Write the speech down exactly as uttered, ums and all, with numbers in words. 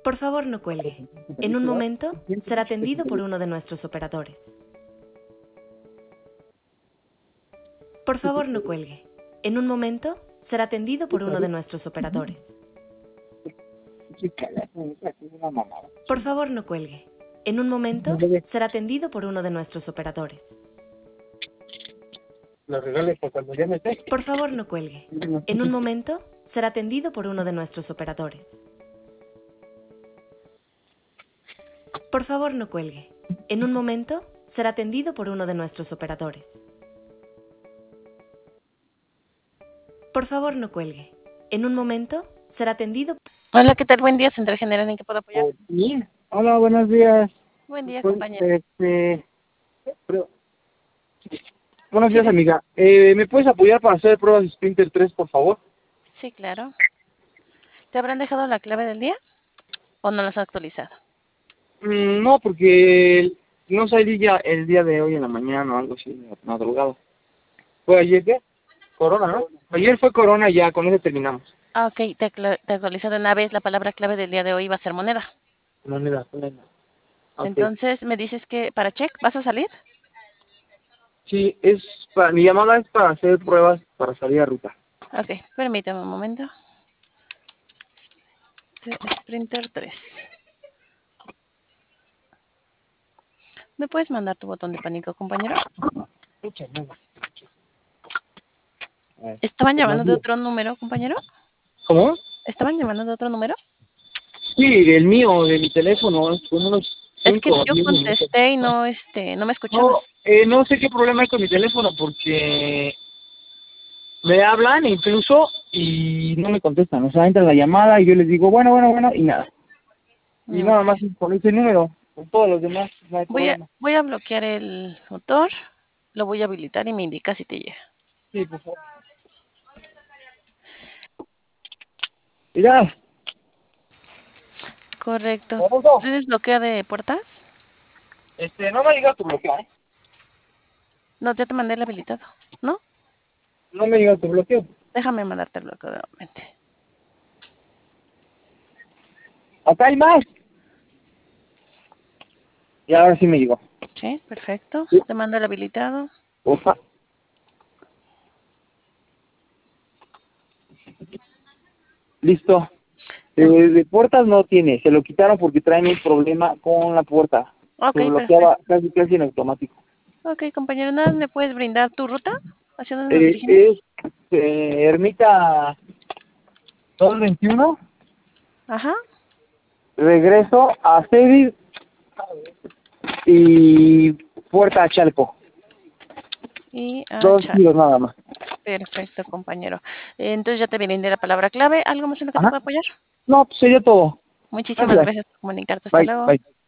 Por favor, no cuelgue. En un momento será atendido por uno de nuestros operadores. Por favor, no cuelgue. En un momento será atendido por uno de nuestros operadores. Por favor, no cuelgue. En un momento será atendido por uno de nuestros operadores. Lo regales por cuando ya me esté. Por favor, no cuelgue. En un momento será atendido por uno de nuestros operadores. Por favor, no cuelgue. En un momento será atendido por uno de nuestros operadores. Por favor, no cuelgue. En un momento será atendido. Hola, ¿qué tal? Buen día, Central General, ¿en qué puedo apoyar? Oh, bien. Hola, buenos días. Buen día, Pues, compañero. Este, pero- buenos días, amiga. Eh, ¿Me puedes apoyar para hacer pruebas de Sprinter tres, por favor? Sí, claro. ¿Te habrán dejado la clave del día o no las has actualizado? Mm, no, porque no salí ya el día de hoy en la mañana o algo así, madrugado. ¿Fue ayer qué? Corona, ¿no? Ayer fue Corona y ya, con eso terminamos. Ah, ok, te, acla- te actualizó de una vez. La palabra clave del día de hoy va a ser moneda. Moneda, moneda. Ok. Entonces, me dices que para check, ¿vas a salir? Sí, es para, mi llamada es para hacer pruebas para salir a ruta. Ok, permítame un momento. Sprinter tres. ¿Me puedes mandar tu botón de pánico, compañero? ¿Estaban llamando de otro número, compañero? ¿Cómo? ¿Estaban llamando de otro número? Sí, del mío, de mi teléfono, con unos Es que cinco o yo diez minutos. contesté y no, este, no me escuchabas. No, eh, no sé qué problema hay con mi teléfono porque me hablan incluso y no me contestan. O sea, entra la llamada y yo les digo, bueno, bueno, bueno, y nada. Y Ok. nada más con ese número, con todos los demás, no hay Voy a, problema. voy a bloquear el motor, lo voy a habilitar y me indica si te llega. Sí, por favor. Y ya, Correcto. famoso, ¿Tienes bloqueo de puertas? este, no me digas tu bloqueo, ¿eh? No, ya te mandé el habilitado, ¿no? No me digas tu bloqueo. Déjame mandarte el bloqueo nuevamente. Acá hay más. Y ahora sí me llegó. Sí, perfecto. Sí. Te mando el habilitado. Opa. Listo. Eh, Es- de puertas no tiene, se lo quitaron porque traen un problema con la puerta. Ok, Se perfecto. bloqueaba casi casi en automático. Ok, compañero, ¿nada me puedes brindar tu ruta? ¿Hacia dónde nos Eh, dirigimos? es eh, Ermita dos veintiuno, Ajá. regreso a Cedis y Puerta a Chalco. Y a Dos chat. kilos nada más. Perfecto, compañero. Eh, Entonces ya te brindé la palabra clave. ¿Algo más en lo que te Ajá. pueda apoyar? No, pues sería todo. Muchísimas Gracias. gracias por comunicarte. Hasta Bye, luego. bye.